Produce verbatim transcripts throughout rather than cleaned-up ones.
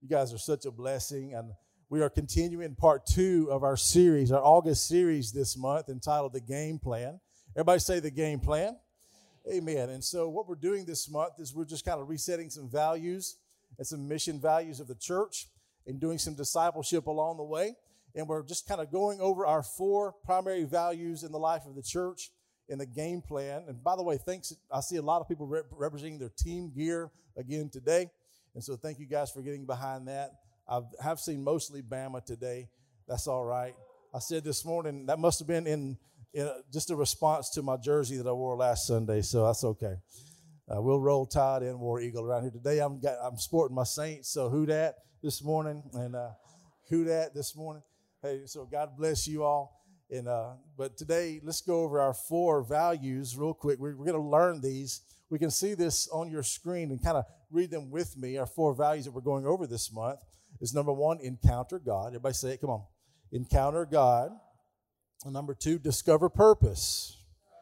You guys are such a blessing, and we are continuing part two of our series, our August series this month, entitled The Game Plan. Everybody say the game plan. Amen. And so what we're doing this month is we're just kind of resetting some values and some mission values of the church and doing some discipleship along the way. And we're just kind of going over our four primary values in the life of the church in the game plan. And by the way, thanks. I see a lot of people rep- representing their team gear again today. And so thank you guys for getting behind that. I have seen mostly Bama today. That's all right. I said this morning, that must have been in, in a, just a response to my jersey that I wore last Sunday, so that's okay. Uh, we'll roll Tide and War Eagle around here. Today I'm got, I'm sporting my Saints, so who dat this morning, and uh, who dat this morning. Hey, so God bless you all. And uh, But today, let's go over our four values real quick. We're, we're going to learn these. We can see this on your screen and kind of read them with me. Our four values that we're going over this month is number one, encounter God. Everybody say it. Come on. Encounter God. And number two, discover purpose.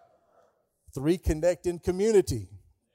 Three, connect in community.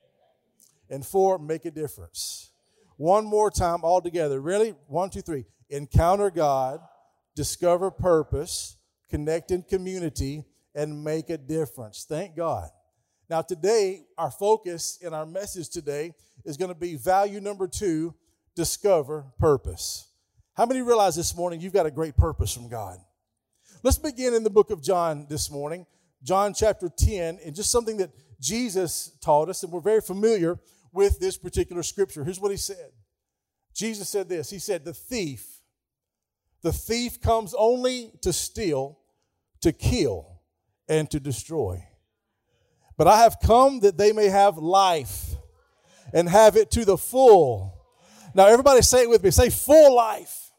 And four, make a difference. One more time all together. Really? One, two, three. Encounter God, discover purpose, connect in community, and make a difference. Thank God. Now today, our focus in our message today is going to be value number two, discover purpose. How many realize this morning you've got a great purpose from God? Let's begin in the book of John this morning, John chapter ten, and just something that Jesus taught us, and we're very familiar with this particular scripture. Here's what he said. Jesus said this. He said, the thief, the thief comes only to steal, to kill, and to destroy. But I have come that they may have life and have it to the full. Now, everybody say it with me. Say full life.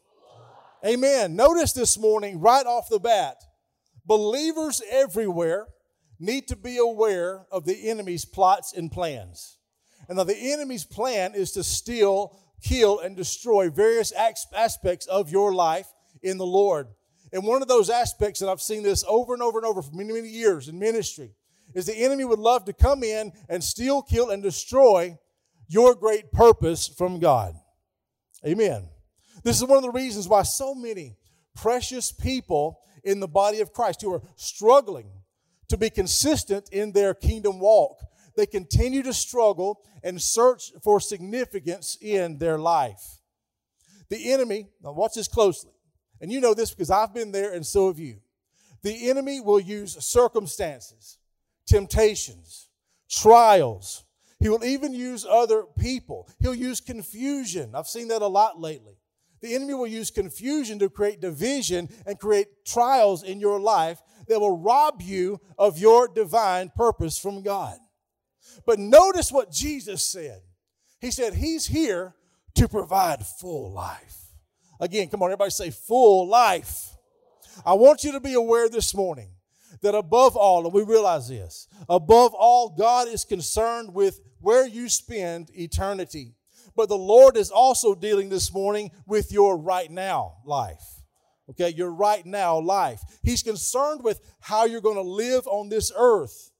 Amen. Notice this morning, right off the bat, believers everywhere need to be aware of the enemy's plots and plans. And now the enemy's plan is to steal, kill, and destroy various aspects of your life in the Lord. And one of those aspects, and I've seen this over and over and over for many, many years in ministry, is the enemy would love to come in and steal, kill, and destroy your great purpose from God. Amen. This is one of the reasons why so many precious people in the body of Christ who are struggling to be consistent in their kingdom walk, they continue to struggle and search for significance in their life. The enemy, now watch this closely, and you know this because I've been there and so have you. The enemy will use circumstances, temptations, trials. He will even use other people. He'll use confusion. I've seen that a lot lately. The enemy will use confusion to create division and create trials in your life that will rob you of your divine purpose from God. But notice what Jesus said. He said he's here to provide full life. Again, come on, everybody say full life. I want you to be aware this morning that above all, and we realize this, above all, God is concerned with where you spend eternity. But the Lord is also dealing this morning with your right now life. Okay, your right now life. He's concerned with how you're going to live on this earth,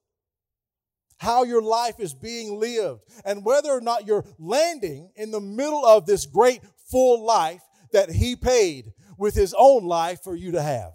how your life is being lived, and whether or not you're landing in the middle of this great full life that He paid with His own life for you to have.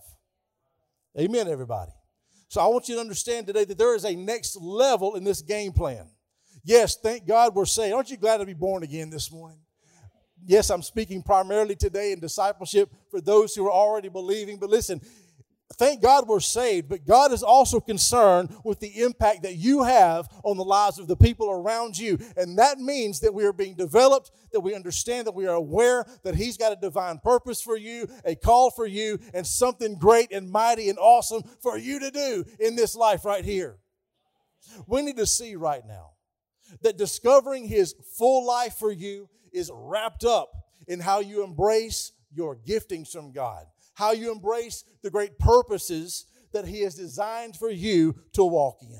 Amen, everybody. So I want you to understand today that there is a next level in this game plan. Yes, thank God we're saved. Aren't you glad to be born again this morning? Yes, I'm speaking primarily today in discipleship for those who are already believing. But listen, thank God we're saved, but God is also concerned with the impact that you have on the lives of the people around you. And that means that we are being developed, that we understand, that we are aware that He's got a divine purpose for you, a call for you, and something great and mighty and awesome for you to do in this life right here. We need to see right now that discovering His full life for you is wrapped up in how you embrace your giftings from God, how you embrace the great purposes that He has designed for you to walk in.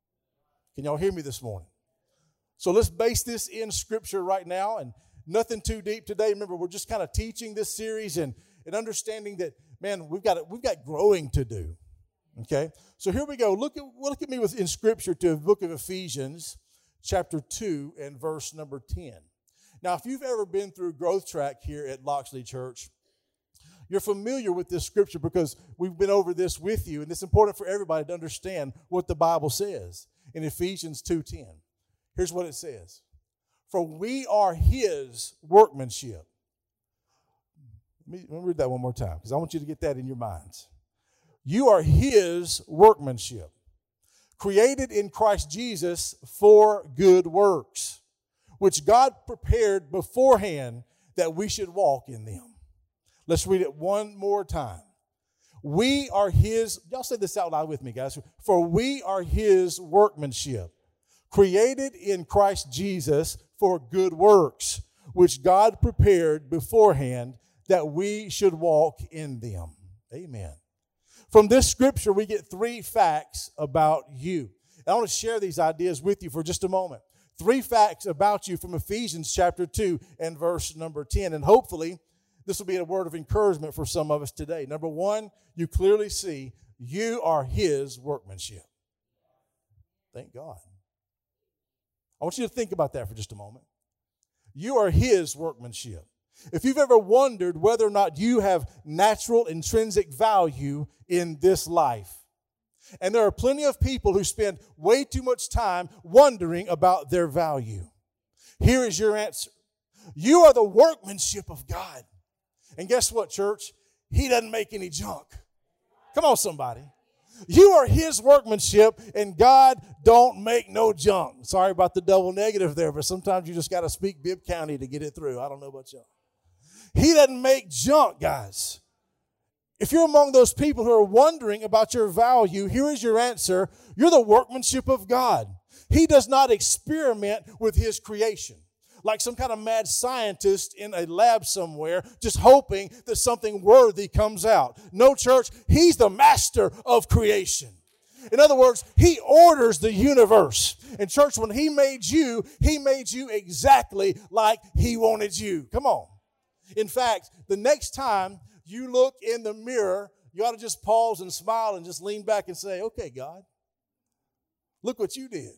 Can y'all hear me this morning? So let's base this in Scripture right now, and nothing too deep today. Remember, we're just kind of teaching this series and, and understanding that, man, we've got we've got growing to do. Okay, so here we go. Look at look at me with in Scripture to the book of Ephesians, chapter two and verse number ten. Now, if you've ever been through Growth Track here at Loxley Church, you're familiar with this scripture because we've been over this with you, and it's important for everybody to understand what the Bible says in Ephesians two ten. Here's what it says. For we are his workmanship. Let me, let me read that one more time because I want you to get that in your minds. You are his workmanship, created in Christ Jesus for good works, which God prepared beforehand that we should walk in them. Let's read it one more time. We are his, y'all say this out loud with me, guys. For we are his workmanship, created in Christ Jesus for good works, which God prepared beforehand that we should walk in them. Amen. From this scripture, we get three facts about you. And I want to share these ideas with you for just a moment. Three facts about you from Ephesians chapter two and verse number ten. And hopefully, this will be a word of encouragement for some of us today. Number one, you clearly see you are his workmanship. Thank God. I want you to think about that for just a moment. You are his workmanship. If you've ever wondered whether or not you have natural intrinsic value in this life, and there are plenty of people who spend way too much time wondering about their value, here is your answer. You are the workmanship of God. And guess what, church? He doesn't make any junk. Come on, somebody. You are his workmanship, and God don't make no junk. Sorry about the double negative there, but sometimes you just got to speak Bibb County to get it through. I don't know about y'all. He doesn't make junk, guys. If you're among those people who are wondering about your value, here is your answer. You're the workmanship of God. He does not experiment with his creation like some kind of mad scientist in a lab somewhere, just hoping that something worthy comes out. No, church, he's the master of creation. In other words, he orders the universe. And church, when he made you, he made you exactly like he wanted you. Come on. In fact, the next time you look in the mirror, you ought to just pause and smile and just lean back and say, okay, God, look what you did.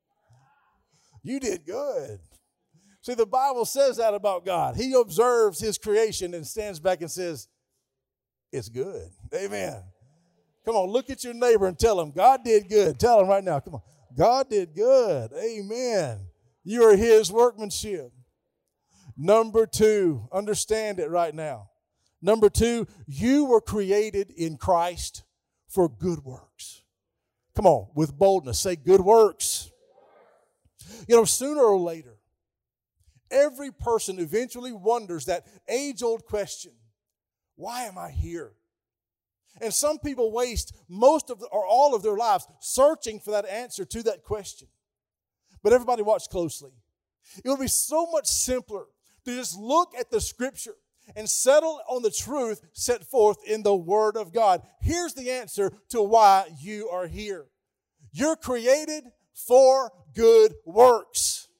You did good. See, the Bible says that about God. He observes his creation and stands back and says, it's good. Amen. Come on, look at your neighbor and tell him, God did good. Tell him right now. Come on. God did good. Amen. You are his workmanship. Number two, understand it right now. Number two, you were created in Christ for good works. Come on, with boldness, say good works. You know, sooner or later, every person eventually wonders that age-old question, why am I here? And some people waste most of the, or all of their lives searching for that answer to that question. But everybody watch closely. It would be so much simpler to just look at the scripture and settle on the truth set forth in the Word of God. Here's the answer to why you are here. You're created for good works.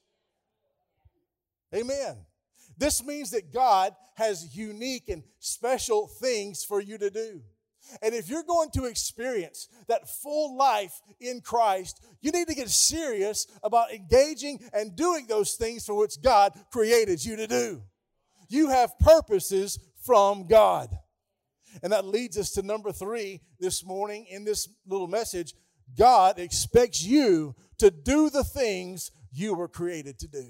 Amen. This means that God has unique and special things for you to do. And if you're going to experience that full life in Christ, you need to get serious about engaging and doing those things for which God created you to do. You have purposes from God. And that leads us to number three this morning in this little message. God expects you to do the things you were created to do.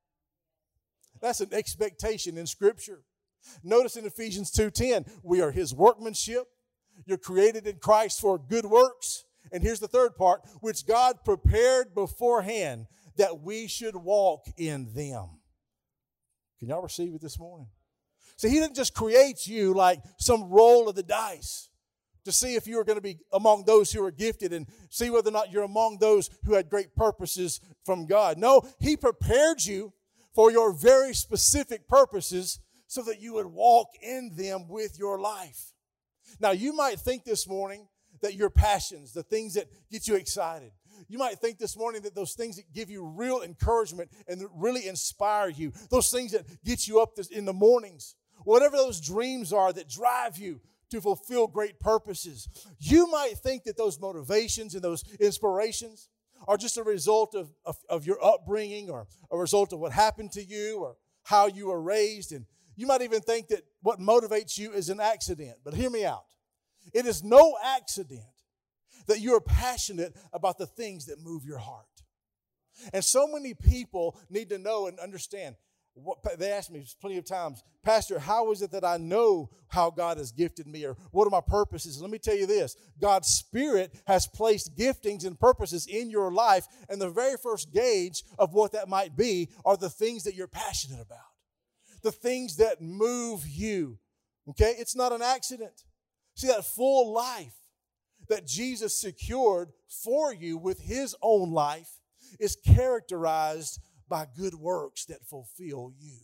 That's an expectation in Scripture. Notice in Ephesians two ten, we are his workmanship. You're created in Christ for good works. And here's the third part, which God prepared beforehand that we should walk in them. Can y'all receive it this morning? See, he didn't just create you like some roll of the dice to see if you were going to be among those who are gifted and see whether or not you're among those who had great purposes from God. No, he prepared you for your very specific purposes so that you would walk in them with your life. Now, you might think this morning that your passions, the things that get you excited, you might think this morning that those things that give you real encouragement and that really inspire you, those things that get you up in the mornings, whatever those dreams are that drive you to fulfill great purposes, you might think that those motivations and those inspirations are just a result of, of, of your upbringing or a result of what happened to you or how you were raised, and you might even think that what motivates you is an accident. But hear me out. It is no accident that you are passionate about the things that move your heart. And so many people need to know and understand. What, they ask me plenty of times, Pastor, how is it that I know how God has gifted me, or what are my purposes? Let me tell you this. God's Spirit has placed giftings and purposes in your life, and the very first gauge of what that might be are the things that you're passionate about, the things that move you. Okay? It's not an accident. See, that full life that Jesus secured for you with his own life is characterized by good works that fulfill you.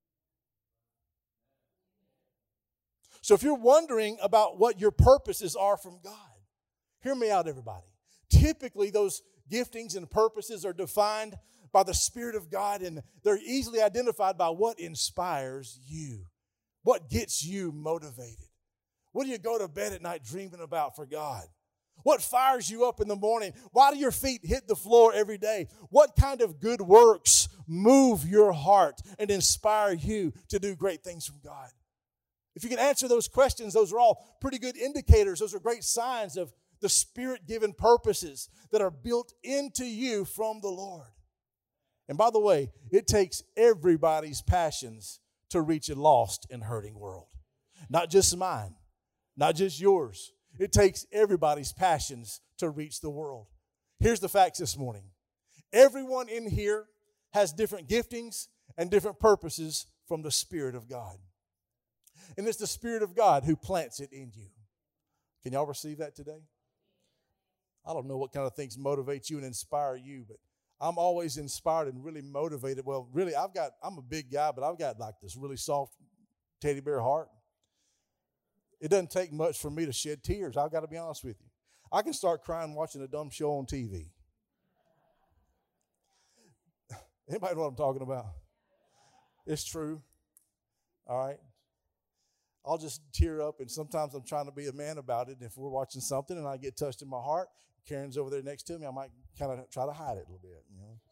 So if you're wondering about what your purposes are from God, hear me out, everybody. Typically, those giftings and purposes are defined by the Spirit of God, and they're easily identified by what inspires you, what gets you motivated. What do you go to bed at night dreaming about for God? What fires you up in the morning? Why do your feet hit the floor every day? What kind of good works move your heart and inspire you to do great things from God? If you can answer those questions, those are all pretty good indicators. Those are great signs of the Spirit-given purposes that are built into you from the Lord. And by the way, it takes everybody's passions to reach a lost and hurting world. Not just mine, not just yours. It takes everybody's passions to reach the world. Here's the facts this morning. Everyone in here has different giftings and different purposes from the Spirit of God. And it's the Spirit of God who plants it in you. Can y'all receive that today? I don't know what kind of things motivate you and inspire you, but I'm always inspired and really motivated. Well, really, I've got, I'm a big guy, but I've got like this really soft teddy bear heart. It doesn't take much for me to shed tears. I've got to be honest with you. I can start crying watching a dumb show on T V. Anybody know what I'm talking about? It's true. All right. I'll just tear up, and sometimes I'm trying to be a man about it. And if we're watching something and I get touched in my heart, Karen's over there next to me, I might kind of try to hide it a little bit. You know,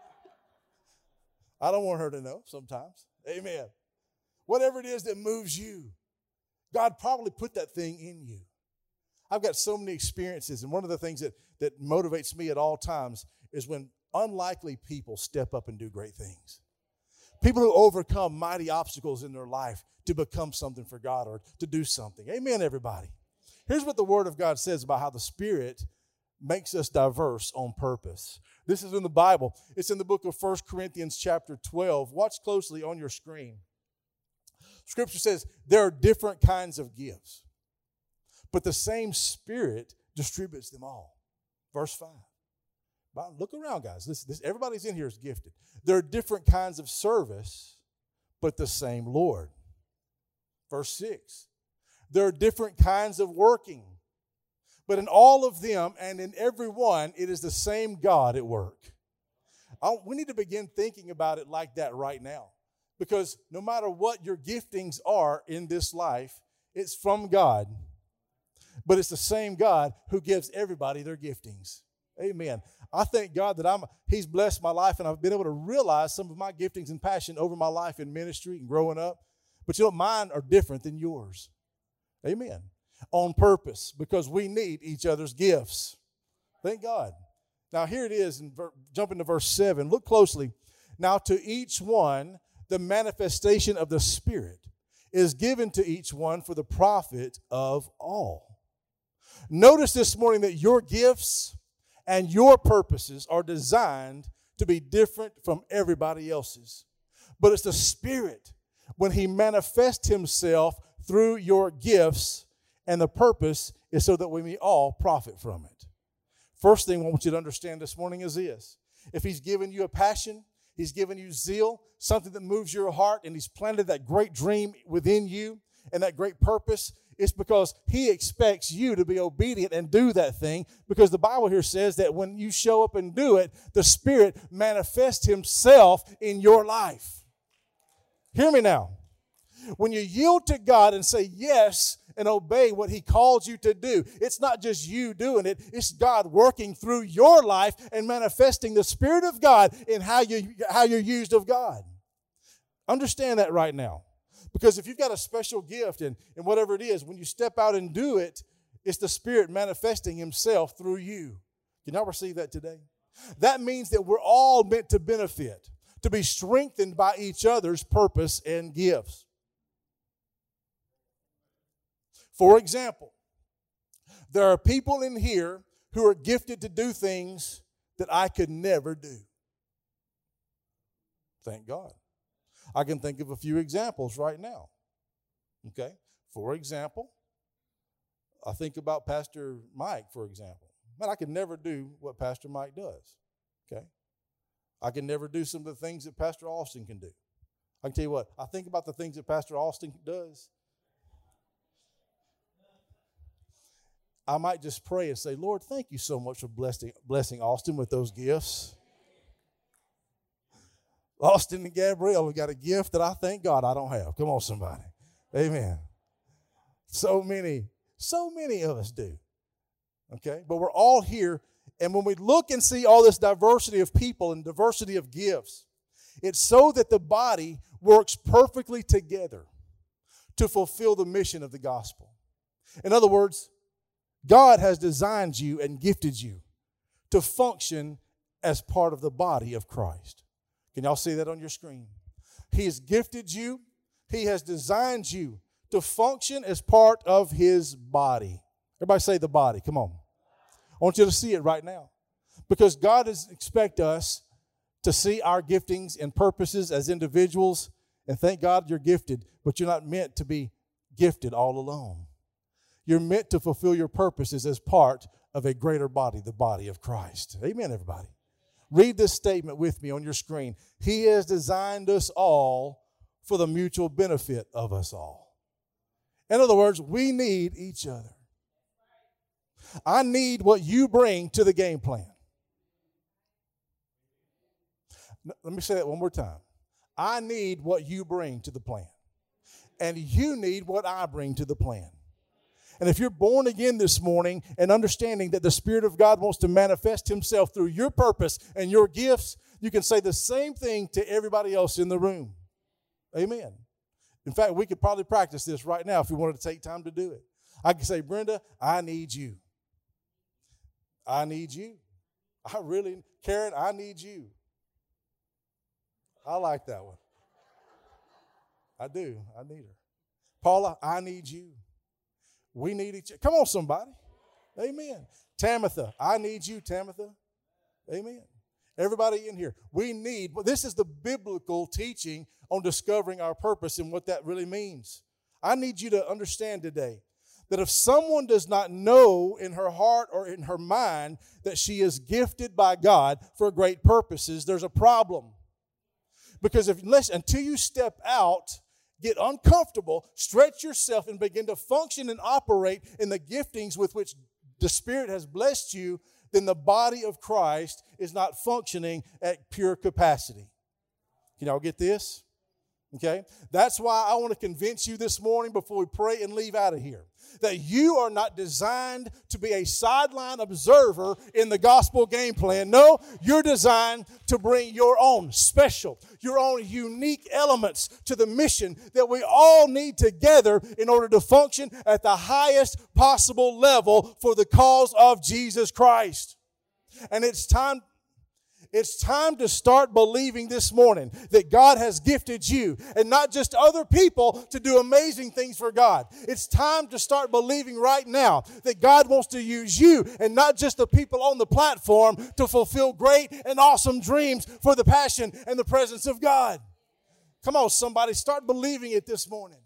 I don't want her to know sometimes. Amen. Whatever it is that moves you, God probably put that thing in you. I've got so many experiences, and one of the things that, that motivates me at all times is when unlikely people step up and do great things. People who overcome mighty obstacles in their life to become something for God or to do something. Amen, everybody. Here's what the Word of God says about how the Spirit makes us diverse on purpose. This is in the Bible. It's in the book of First Corinthians chapter twelve. Watch closely on your screen. Scripture says there are different kinds of gifts, but the same Spirit distributes them all. Verse five. Look around, guys. This, this, everybody's in here is gifted. There are different kinds of service, but the same Lord. Verse six. There are different kinds of working, but in all of them and in every one, it is the same God at work. I, we need to begin thinking about it like that right now. Because no matter what your giftings are in this life, it's from God. But it's the same God who gives everybody their giftings. Amen. I thank God that I'm. He's blessed my life, and I've been able to realize some of my giftings and passion over my life in ministry and growing up. But you know, mine are different than yours. Amen. On purpose, because we need each other's gifts. Thank God. Now here it is, and jump into verse seven. Look closely. Now to each one, the manifestation of the Spirit is given to each one for the profit of all. Notice this morning that your gifts and your purposes are designed to be different from everybody else's. But it's the Spirit, when He manifests Himself through your gifts, and the purpose is so that we may all profit from it. First thing I want you to understand this morning is this. If He's given you a passion, He's given you zeal, something that moves your heart, and He's planted that great dream within you and that great purpose, it's because He expects you to be obedient and do that thing, because the Bible here says that when you show up and do it, the Spirit manifests Himself in your life. Hear me now. When you yield to God and say yes and obey what He calls you to do, it's not just you doing it, it's God working through your life and manifesting the Spirit of God in how you how you're used of God. Understand that right now. Because if you've got a special gift and, and whatever it is, when you step out and do it, it's the Spirit manifesting Himself through you. Can y'all receive that today? That means that we're all meant to benefit, to be strengthened by each other's purpose and gifts. For example, there are people in here who are gifted to do things that I could never do. Thank God. I can think of a few examples right now. Okay? For example, I think about Pastor Mike, for example. Man, I could never do what Pastor Mike does. Okay? I can never do some of the things that Pastor Austin can do. I can tell you what, I think about the things that Pastor Austin does. I might just pray and say, Lord, thank you so much for blessing, blessing Austin with those gifts. Austin and Gabrielle have got a gift that I thank God I don't have. Come on, somebody. Amen. So many, so many of us do. Okay? But we're all here, and when we look and see all this diversity of people and diversity of gifts, it's so that the body works perfectly together to fulfill the mission of the gospel. In other words, God has designed you and gifted you to function as part of the body of Christ. Can y'all see that on your screen? He has gifted you. He has designed you to function as part of His body. Everybody say the body. Come on. I want you to see it right now. Because God does expect us to see our giftings and purposes as individuals. And thank God you're gifted, but you're not meant to be gifted all alone. You're meant to fulfill your purposes as part of a greater body, the body of Christ. Amen, everybody. Read this statement with me on your screen. He has designed us all for the mutual benefit of us all. In other words, we need each other. I need what you bring to the game plan. Let me say that one more time. I need what you bring to the plan. And you need what I bring to the plan. And if you're born again this morning and understanding that the Spirit of God wants to manifest Himself through your purpose and your gifts, you can say the same thing to everybody else in the room. Amen. In fact, we could probably practice this right now if we wanted to take time to do it. I could say, Brenda, I need you. I need you. I really, Karen, I need you. I like that one. I do. I need her. Paula, I need you. We need each other. Come on, somebody. Amen. Tamitha, I need you, Tamitha. Amen. Everybody in here, we need, well, this is the biblical teaching on discovering our purpose and what that really means. I need you to understand today that if someone does not know in her heart or in her mind that she is gifted by God for great purposes, there's a problem. Because if unless, until you step out, get uncomfortable, stretch yourself, and begin to function and operate in the giftings with which the Spirit has blessed you, then the body of Christ is not functioning at pure capacity. Can y'all get this? Okay? That's why I want to convince you this morning before we pray and leave out of here that you are not designed to be a sideline observer in the gospel game plan. No, you're designed to bring your own special, your own unique elements to the mission that we all need together in order to function at the highest possible level for the cause of Jesus Christ. And it's time It's time to start believing this morning that God has gifted you and not just other people to do amazing things for God. It's time to start believing right now that God wants to use you and not just the people on the platform to fulfill great and awesome dreams for the passion and the presence of God. Come on, somebody, start believing it this morning.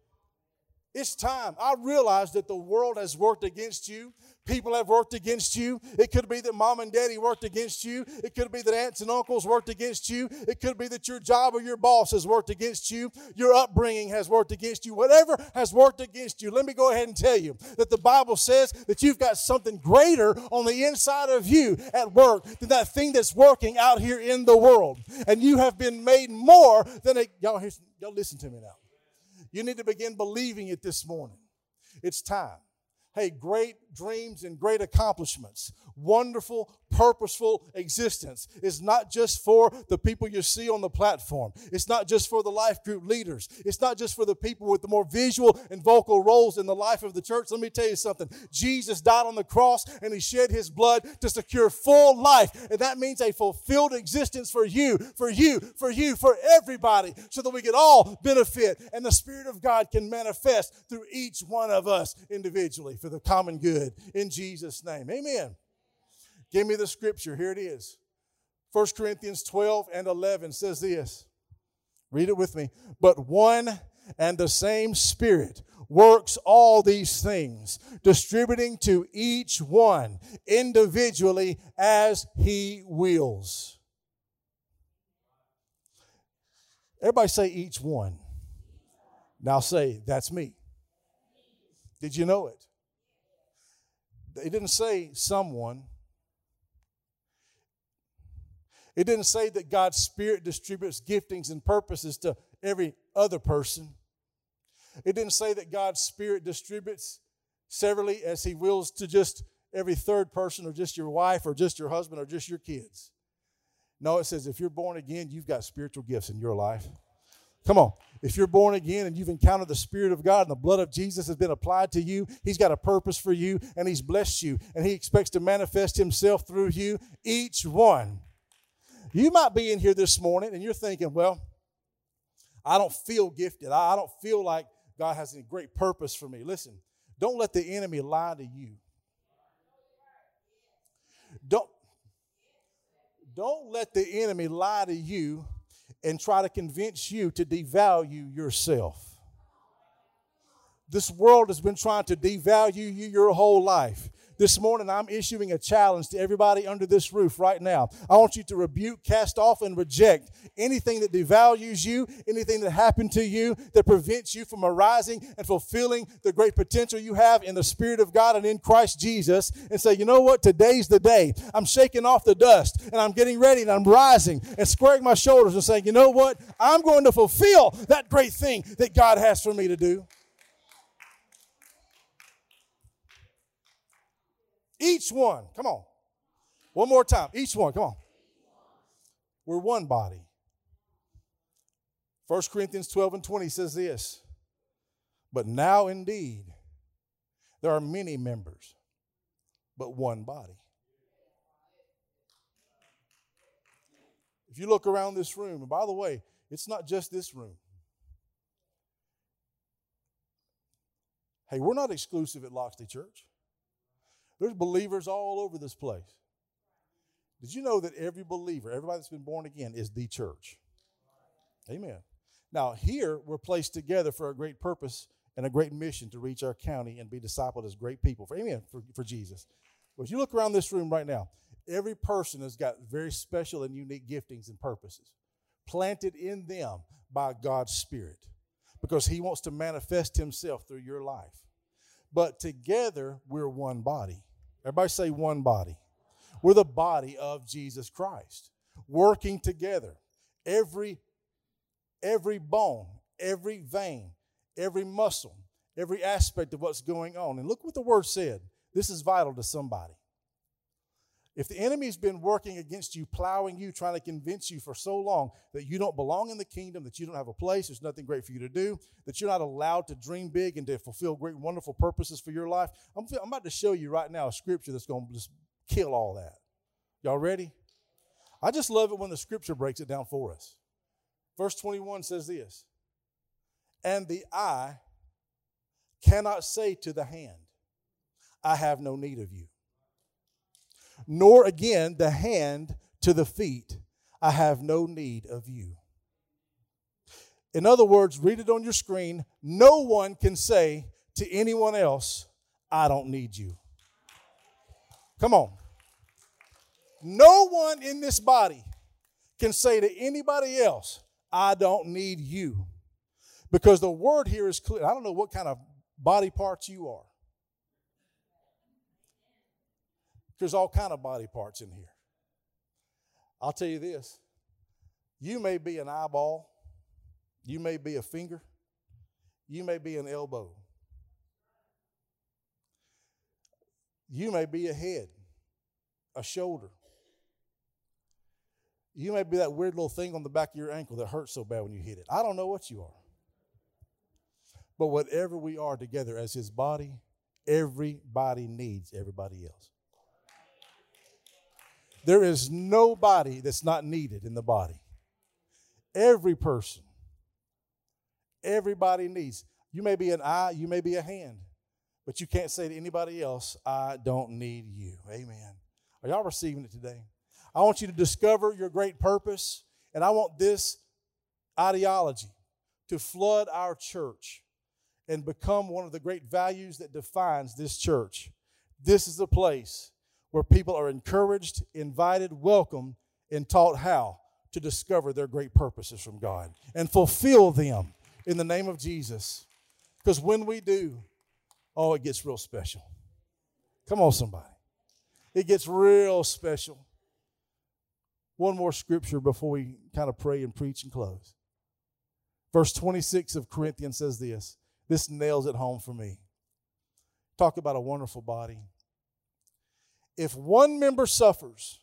It's time. I realize that the world has worked against you. People have worked against you. It could be that mom and daddy worked against you. It could be that aunts and uncles worked against you. It could be that your job or your boss has worked against you. Your upbringing has worked against you. Whatever has worked against you, let me go ahead and tell you that the Bible says that you've got something greater on the inside of you at work than that thing that's working out here in the world. And you have been made more than a... Y'all, here's, y'all listen to me now. You need to begin believing it this morning. It's time. Hey, great dreams and great accomplishments, wonderful purposeful existence. It's not just for the people you see on the platform. It's not just for the life group leaders. It's not just for the people with the more visual and vocal roles in the life of the church. Let me tell you something. Jesus died on the cross and he shed his blood to secure full life. And that means a fulfilled existence for you, for you, for you, for everybody, so that we can all benefit and the Spirit of God can manifest through each one of us individually for the common good in Jesus' name. Amen. Give me the scripture. Here it is. First Corinthians twelve and eleven says this. Read it with me. But one and the same Spirit works all these things, distributing to each one individually as he wills. Everybody say each one. Now say, that's me. Did you know it? It didn't say someone. It didn't say that God's Spirit distributes giftings and purposes to every other person. It didn't say that God's Spirit distributes severally as he wills to just every third person or just your wife or just your husband or just your kids. No, it says if you're born again, you've got spiritual gifts in your life. Come on. If you're born again and you've encountered the Spirit of God and the blood of Jesus has been applied to you, he's got a purpose for you and he's blessed you and he expects to manifest himself through you, each one. You might be in here this morning and you're thinking, well, I don't feel gifted. I don't feel like God has any great purpose for me. Listen, don't let the enemy lie to you. Don't, don't let the enemy lie to you and try to convince you to devalue yourself. This world has been trying to devalue you your whole life. This morning, I'm issuing a challenge to everybody under this roof right now. I want you to rebuke, cast off, and reject anything that devalues you, anything that happened to you that prevents you from arising and fulfilling the great potential you have in the Spirit of God and in Christ Jesus, and say, you know what? Today's the day. I'm shaking off the dust, and I'm getting ready, and I'm rising and squaring my shoulders and saying, you know what? I'm going to fulfill that great thing that God has for me to do. Each one, come on. One more time. Each one, come on. We're one body. First Corinthians twelve and twenty says this. But now indeed, there are many members, but one body. If you look around this room, and by the way, it's not just this room. Hey, we're not exclusive at Loxley Church. There's believers all over this place. Did you know that every believer, everybody that's been born again, is the church? Amen. Now, here we're placed together for a great purpose and a great mission to reach our county and be discipled as great people. For, amen, for, for Jesus. But if you look around this room right now, every person has got very special and unique giftings and purposes planted in them by God's Spirit because he wants to manifest himself through your life. But together, we're one body. Everybody say one body. We're the body of Jesus Christ, working together. Every, every bone, every vein, every muscle, every aspect of what's going on. And look what the word said. This is vital to somebody. If the enemy's been working against you, plowing you, trying to convince you for so long that you don't belong in the kingdom, that you don't have a place, there's nothing great for you to do, that you're not allowed to dream big and to fulfill great, wonderful purposes for your life, I'm, I'm about to show you right now a scripture that's going to just kill all that. Y'all ready? I just love it when the scripture breaks it down for us. Verse twenty-one says this, and the eye cannot say to the hand, I have no need of you. Nor again the hand to the feet, I have no need of you. In other words, read it on your screen. No one can say to anyone else, I don't need you. Come on. No one in this body can say to anybody else, I don't need you. Because the word here is clear. I don't know what kind of body parts you are. There's all kind of body parts in here. I'll tell you this. You may be an eyeball. You may be a finger. You may be an elbow. You may be a head, a shoulder, You may be that weird little thing on the back of your ankle that hurts so bad when you hit it. I don't know what you are. But whatever we are together as his body, everybody needs everybody else. There is nobody that's not needed in the body. Every person, everybody needs. You may be an eye, you may be a hand, but you can't say to anybody else, I don't need you. Amen. Are y'all receiving it today? I want you to discover your great purpose, and I want this ideology to flood our church and become one of the great values that defines this church. This is a place where people are encouraged, invited, welcomed, and taught how to discover their great purposes from God and fulfill them in the name of Jesus. Because when we do, oh, it gets real special. Come on, somebody. It gets real special. One more scripture before we kind of pray and preach and close. Verse twenty-six of Corinthians says this. This nails it home for me. Talk about a wonderful body. If one member suffers,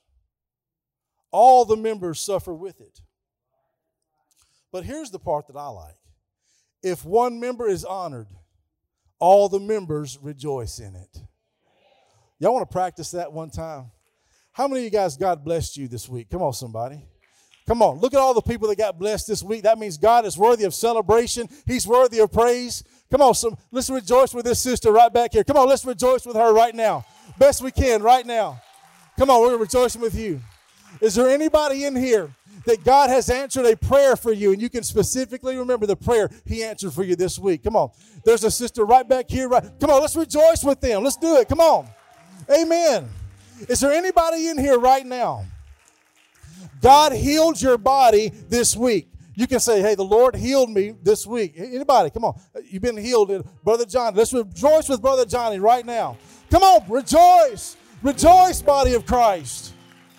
all the members suffer with it. But here's the part that I like. If one member is honored, all the members rejoice in it. Y'all want to practice that one time? How many of you guys, God blessed you this week? Come on, somebody. Come on. Look at all the people that got blessed this week. That means God is worthy of celebration. He's worthy of praise. Come on, some, let's rejoice with this sister right back here. Come on, let's rejoice with her right now. Best we can right now. Come on, we're rejoicing with you. Is there anybody in here that God has answered a prayer for you, and you can specifically remember the prayer he answered for you this week? Come on. There's a sister right back here. Right. Come on, let's rejoice with them. Let's do it. Come on. Amen. Is there anybody in here right now? God healed your body this week. You can say, hey, the Lord healed me this week. Anybody, come on. You've been healed. Brother Johnny, let's rejoice with Brother Johnny right now. Come on, rejoice. Rejoice, body of Christ.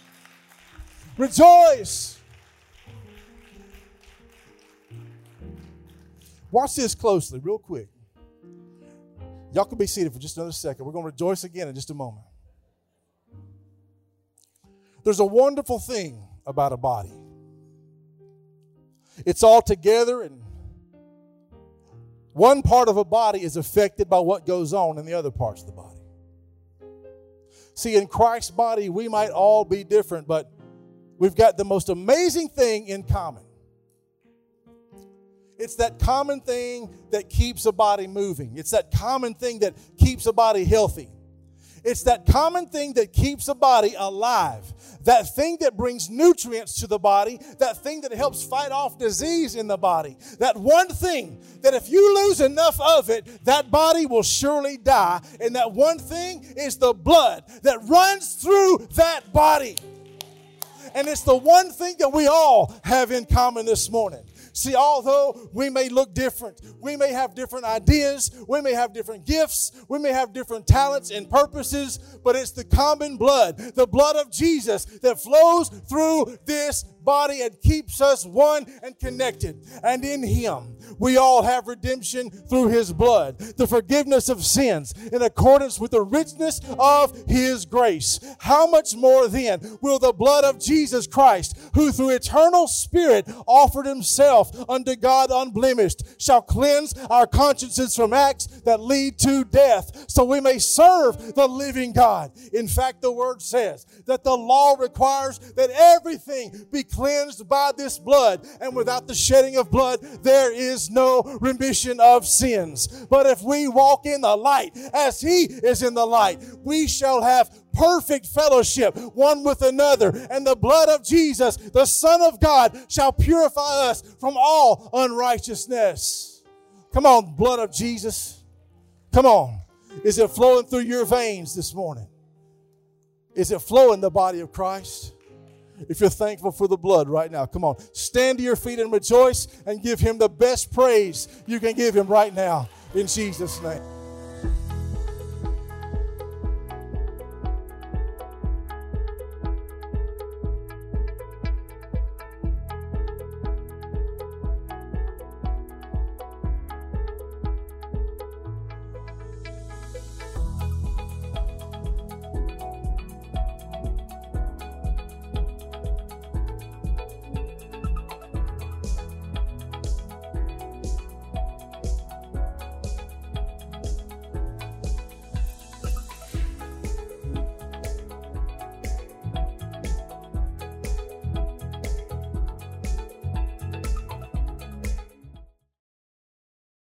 Rejoice. Watch this closely, real quick. Y'all can be seated for just another second. We're going to rejoice again in just a moment. There's a wonderful thing about a body. It's all together, and one part of a body is affected by what goes on in the other parts of the body. See, in Christ's body, we might all be different, but we've got the most amazing thing in common. It's that common thing that keeps a body moving. It's that common thing that keeps a body healthy. It's that common thing that keeps a body alive. That thing that brings nutrients to the body. That thing that helps fight off disease in the body. That one thing that if you lose enough of it, that body will surely die. And that one thing is the blood that runs through that body. And it's the one thing that we all have in common this morning. See, although we may look different, we may have different ideas, we may have different gifts, we may have different talents and purposes, but it's the common blood, the blood of Jesus that flows through this body and keeps us one and connected. And in Him, we all have redemption through His blood, the forgiveness of sins in accordance with the richness of His grace. How much more then will the blood of Jesus Christ, who through eternal Spirit offered Himself unto God unblemished, shall cleanse our consciences from acts that lead to death, so we may serve the living God. In fact, the Word says that the law requires that everything be cleansed by this blood, and without the shedding of blood, there is no remission of sins. But if we walk in the light as He is in the light, we shall have perfect fellowship one with another, and the blood of Jesus, the Son of God, shall purify us from all unrighteousness. Come on, blood of Jesus. Come on. Is it flowing through your veins this morning? Is it flowing the body of Christ? If you're thankful for the blood right now, come on. Stand to your feet and rejoice and give Him the best praise you can give Him right now in Jesus' name.